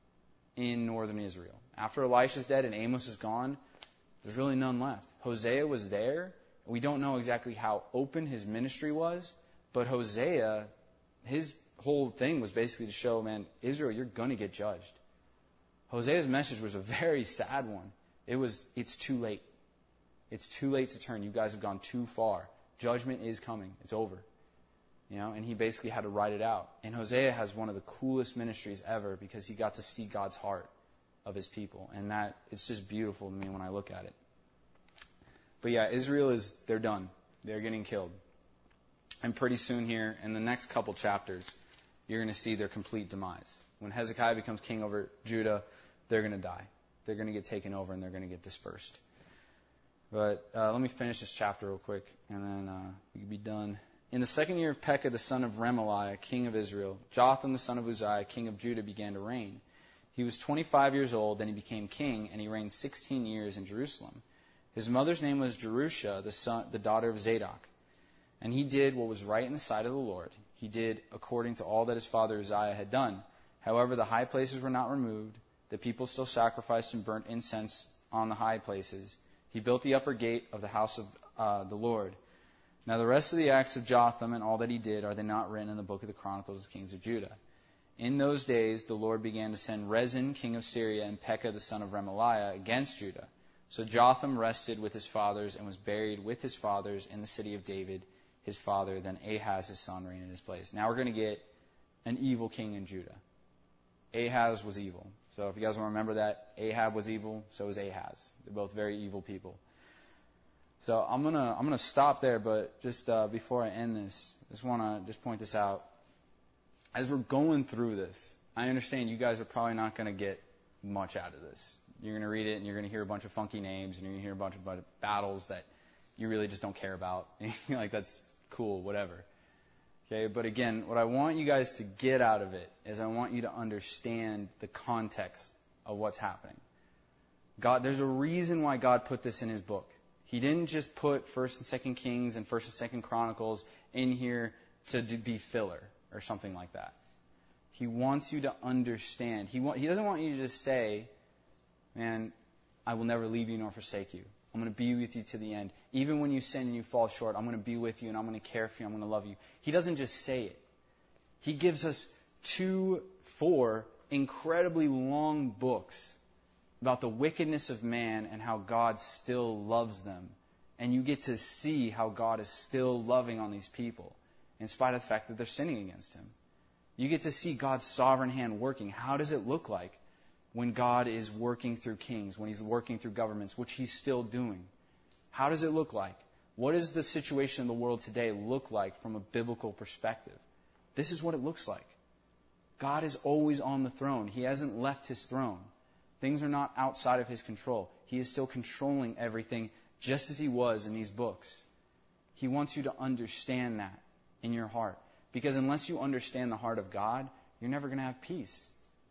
in northern Israel. After Elisha's dead and Amos is gone, there's really none left. Hosea was there. We don't know exactly how open his ministry was, but Hosea, his whole thing was basically to show, man, Israel, you're going to get judged. Hosea's message was a very sad one. It's too late. It's too late to turn. You guys have gone too far. Judgment is coming. It's over. And he basically had to write it out. And Hosea has one of the coolest ministries ever because he got to see God's heart of his people. And it's just beautiful to me when I look at it. But yeah, Israel they're done. They're getting killed. And pretty soon here, in the next couple chapters, you're going to see their complete demise. When Hezekiah becomes king over Judah, they're going to die. They're going to get taken over and they're going to get dispersed. But let me finish this chapter real quick, and then we can be done. In the second year of Pekah, the son of Remaliah, king of Israel, Jotham, the son of Uzziah, king of Judah, began to reign. He was 25 years old, then he became king, and he reigned 16 years in Jerusalem. His mother's name was Jerusha, the daughter of Zadok. And he did what was right in the sight of the Lord. He did according to all that his father Uzziah had done. However, the high places were not removed. The people still sacrificed and burnt incense on the high places. He built the upper gate of the house of the Lord. Now the rest of the acts of Jotham and all that he did, are they not written in the book of the Chronicles of the Kings of Judah? In those days the Lord began to send Rezin, king of Syria, and Pekah, the son of Remaliah, against Judah. So Jotham rested with his fathers and was buried with his fathers in the city of David, his father. Then Ahaz, his son, reigned in his place. Now we're going to get an evil king in Judah. Ahaz was evil. So if you guys want to remember that, Ahab was evil, so was Ahaz. They're both very evil people. So I'm gonna stop there, but just before I end this, I just want to point this out. As we're going through this, I understand you guys are probably not going to get much out of this. You're going to read it and you're going to hear a bunch of funky names and you're going to hear a bunch of battles that you really just don't care about. Like, that's cool, whatever. Okay, but again, what I want you guys to get out of it is I want you to understand the context of what's happening. God, there's a reason why God put this in his book. He didn't just put 1st and 2nd Kings and 1st and 2nd Chronicles in here to be filler or something like that. He wants you to understand. He doesn't want you to just say, man, I will never leave you nor forsake you. I'm going to be with you to the end. Even when you sin and you fall short, I'm going to be with you and I'm going to care for you. I'm going to love you. He doesn't just say it. He gives us 4 incredibly long books about the wickedness of man and how God still loves them. And you get to see how God is still loving on these people in spite of the fact that they're sinning against him. You get to see God's sovereign hand working. How does it look like when God is working through kings, when he's working through governments, which he's still doing? How does it look like? What does the situation in the world today look like from a biblical perspective? This is what it looks like. God is always on the throne. He hasn't left his throne. Things are not outside of his control. He is still controlling everything just as he was in these books. He wants you to understand that in your heart. Because unless you understand the heart of God, you're never going to have peace.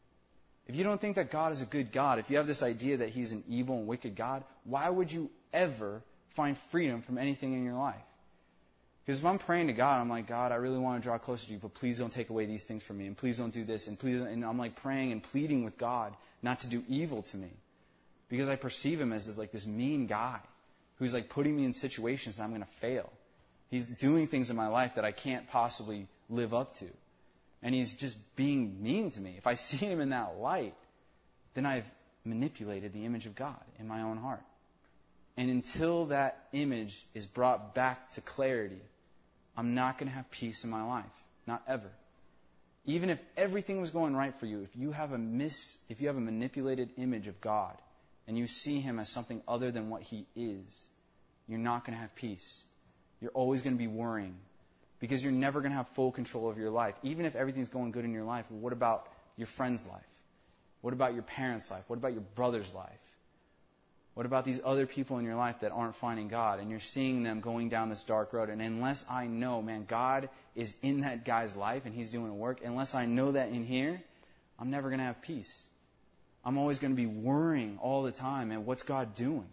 If you don't think that God is a good God, if you have this idea that He's an evil and wicked God, why would you ever find freedom from anything in your life? Because if I'm praying to God, I'm like, God, I really want to draw closer to you, but please don't take away these things from me, and please don't do this, and please, and I'm like praying and pleading with God not to do evil to me. Because I perceive Him as like this mean guy who's like putting me in situations that I'm going to fail. He's doing things in my life that I can't possibly live up to. And He's just being mean to me. If I see Him in that light, then I've manipulated the image of God in my own heart. And until that image is brought back to clarity, I'm not going to have peace in my life. Not ever. Even if everything was going right for you, if you have a manipulated image of God and you see Him as something other than what He is, you're not going to have peace. You're always going to be worrying because you're never going to have full control of your life. Even if everything's going good in your life, well, what about your friend's life? What about your parents' life? What about your brother's life? What about these other people in your life that aren't finding God and you're seeing them going down this dark road? And unless I know, man, God is in that guy's life and He's doing a work, unless I know that in here, I'm never going to have peace. I'm always going to be worrying all the time, man, what's God doing?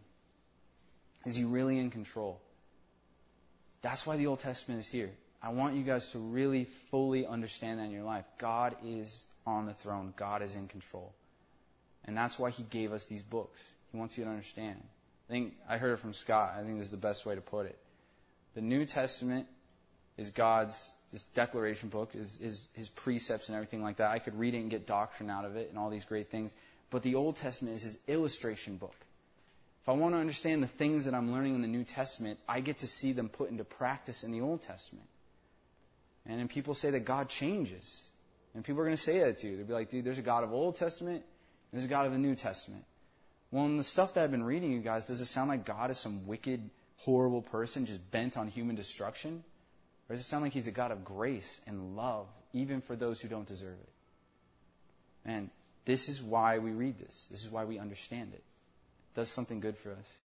Is He really in control? That's why the Old Testament is here. I want you guys to really fully understand that in your life. God is on the throne. God is in control. And that's why He gave us these books. He wants you to understand. I heard it from Scott. I think this is the best way to put it. The New Testament is God's declaration book, is His precepts and everything like that. I could read it and get doctrine out of it and all these great things. But the Old Testament is His illustration book. If I want to understand the things that I'm learning in the New Testament, I get to see them put into practice in the Old Testament. And then people say that God changes. And people are going to say that to you. They'll be like, dude, there's a God of Old Testament, and there's a God of the New Testament. Well, in the stuff that I've been reading, you guys, does it sound like God is some wicked, horrible person just bent on human destruction? Or does it sound like He's a God of grace and love, even for those who don't deserve it? And this is why we read this. This is why we understand it. It does something good for us.